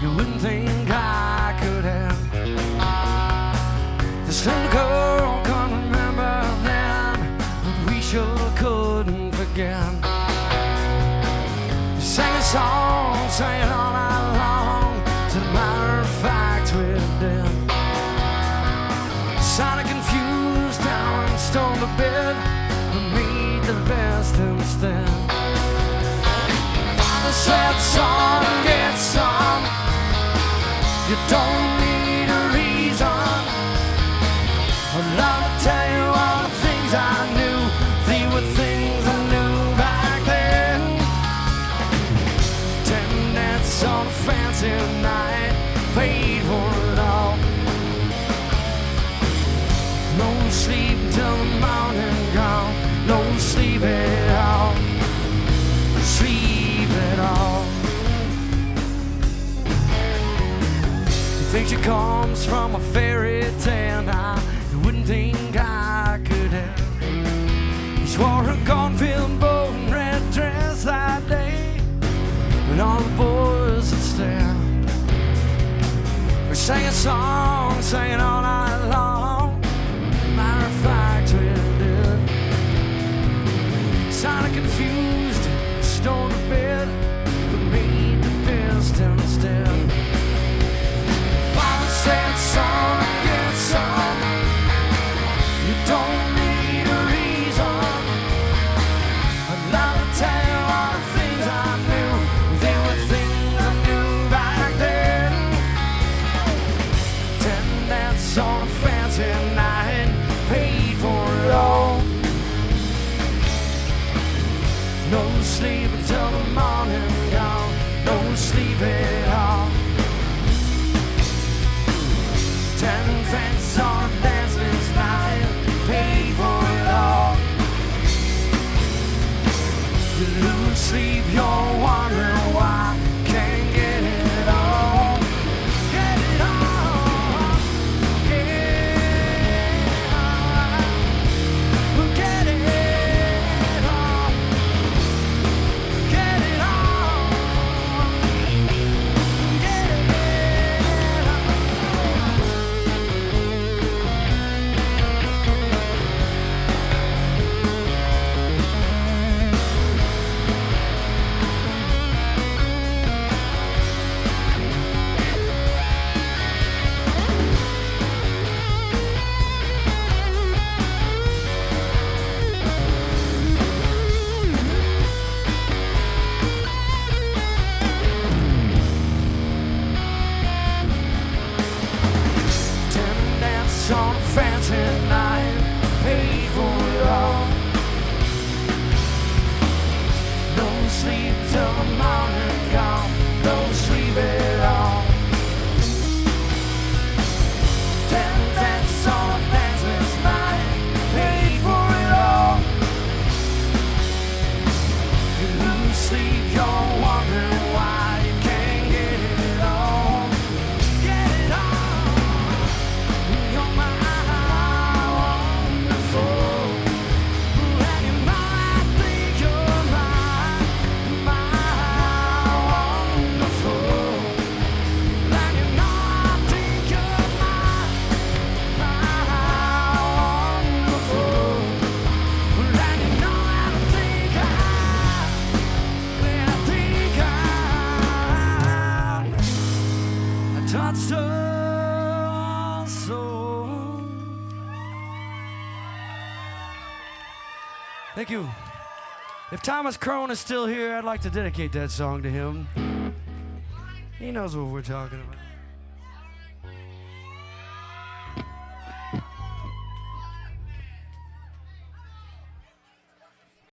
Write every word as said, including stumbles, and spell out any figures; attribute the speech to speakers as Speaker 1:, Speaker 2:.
Speaker 1: You wouldn't think I could have. This little girl can't remember then, but we sure couldn't forget. You sang a song, sang it all night long. As a matter of fact, we did. Sounded confused, down and stoned a bit, but made the best instead. Father said, son, get some. You don't need a reason. I'd love to tell you all the things I knew. They were things I knew back then. Ten nights on a fancy night, paid for it all. No sleep till the morning gone. No sleep at all. Sleep at all. Think she comes from a fairy tale. Now you wouldn't think I could have. She wore a cornfield bow and red dress that day, and all the boys would stare. We sang a song, sang it all night long. Matter of fact, we did. Sounded confused, stoned a bit, but made the best instead. Said, son, get some. You don't need a reason. I'd love to tell you all the things I knew. They were things I knew back then. Ten nights on a fancy night, paid for it all. No sleep until the morning gone. No sleep at all. Ten cents on a dancer's night, paid for it all. You lose sleep, you're wondering why. Can't get it all. Get it all. Yeah. We'll get it all. Get it all. Get it all. On a fancy night, paid for it all. No sleep till the morning come. No sleep at all. Ten cents on a dancer's night, paid for it all. You lose sleep, you're wondering why you can't get it all. Get it all. You're my wonderful, and you know I think you're my, my wonderful, and you know I think you're my, my wonderful, and you know I think I, when I think I, I touched her soul. Thank you. If Thomas Crone is still here, I'd like to dedicate that song to him. He knows what we're talking about.